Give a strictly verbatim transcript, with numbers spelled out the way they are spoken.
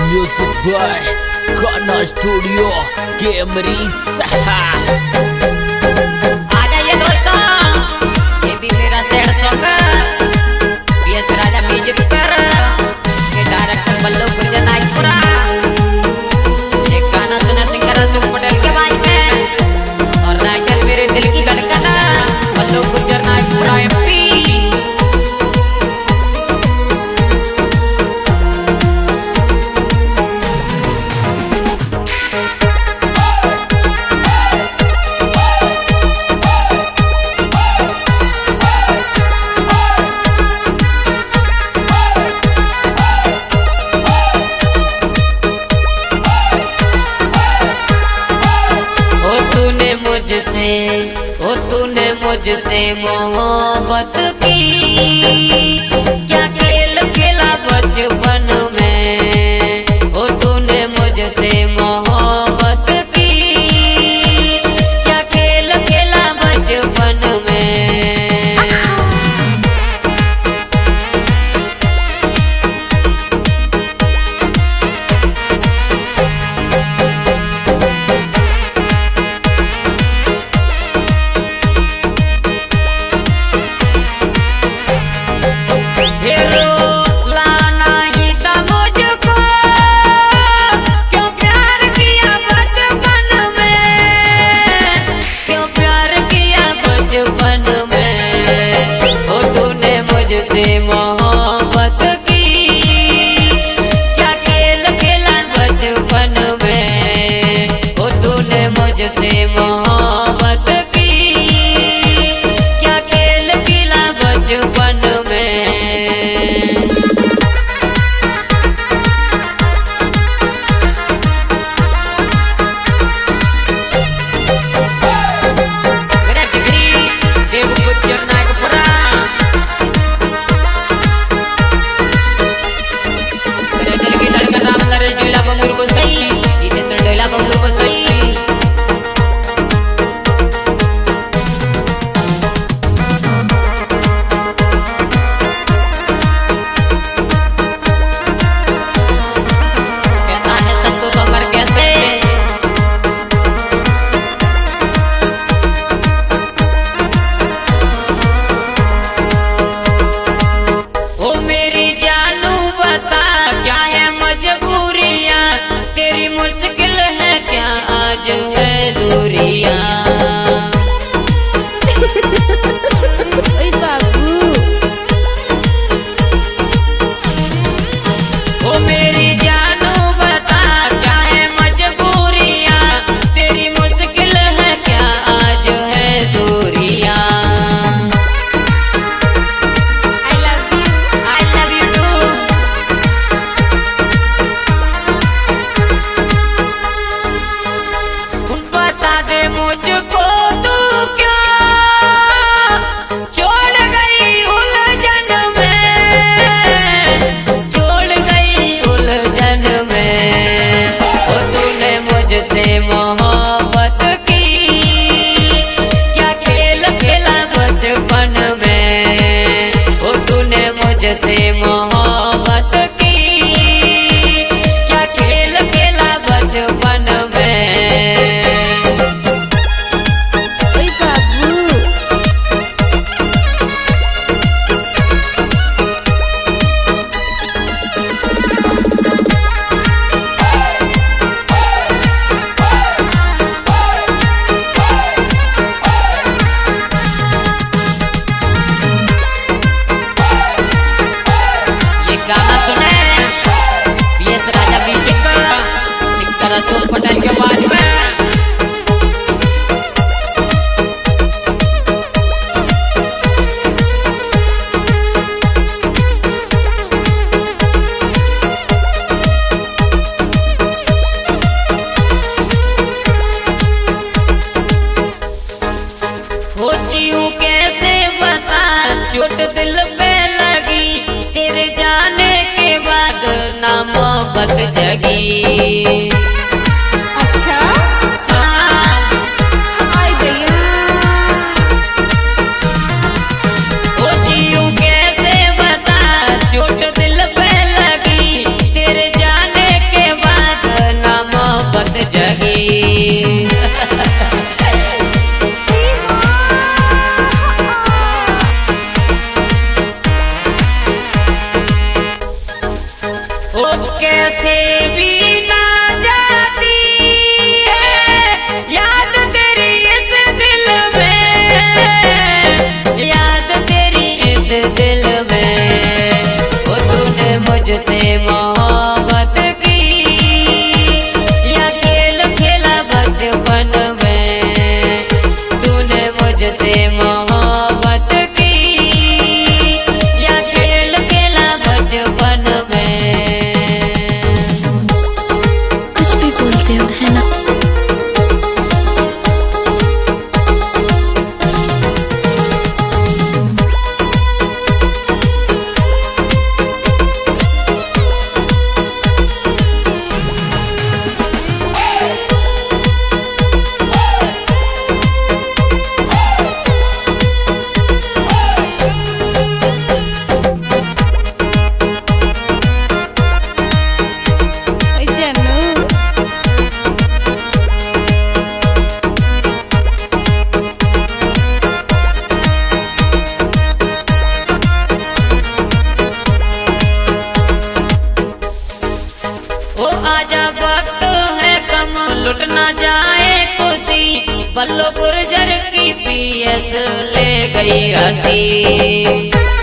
Music by Gaana studio कैमरीज। आ जाइए दोस्तों, ये भी मेरा sad song BS Raja music पर, ये डायरेक्टर बल्लू गुर्जर नागपुरा, एक गाना सुना सिंगर अशोक पटेल के बाई में, और राइटर मेरे दिल की धड़कन बल्लू गुर्जर नागपुरा एमपी। मुझसे ओ तूने मुझसे मोहब्बत की, क्या खेल खेला बचपन में। ओ तूने मुझसे मोहब्बत की, क्या खेल खेला बचपन में। मोहब्बत की, क्या खेल खेला बचपन में। ओ तूने मुझसे मोहब्बत की, क्या खेल खेला बचपन में। मेरा डिग्री देव गुर्जर नागपुरा, तेरी मुश्किल है क्या आज है दूरियां। ओए बाबू, ओ मेरी जानू बता क्या है मजबूरियां, तेरी मुश्किल है क्या आज है दूरियां। I love you, I love you too। बता दे मुझको तू क्या छोड़ गई उलझन में, छोड़ गई उलझन में। ओ तूने मुझसे मोहब्बत की, क्या खेल खेला बचपन में। ओ तूने मुझसे मोहब्बत की, क्या खेल खेला बचपन में। गाना सुने बीएस राजा म्यूजिक पर, सिंगर अशोक पटेल के बाद में। होती हूँ कैसे बता, चोट दिल पे लगी, तेरे जाने के बाद ना मोहब्बत जगी। अच्छा हाँ, आई भैया, होती हूँ कैसे बता, चोट दिल पे लगी, तेरे जाने के वो कैसे भी ना जाती है याद तेरी इस दिल में, याद तेरी इस दिल में। वो तूने मुझसे मोहब्बत की या खेल खेला बचपन में, तूने मुझसे मोहब्बत की या खेल खेला बचपन में। कुछ भी बोलते हो है ना। ओए जानू वो आजा वक्त है कम लुट ना जाए खुशी, बल्लो गुर्जर की पीएस ले गई हंसी।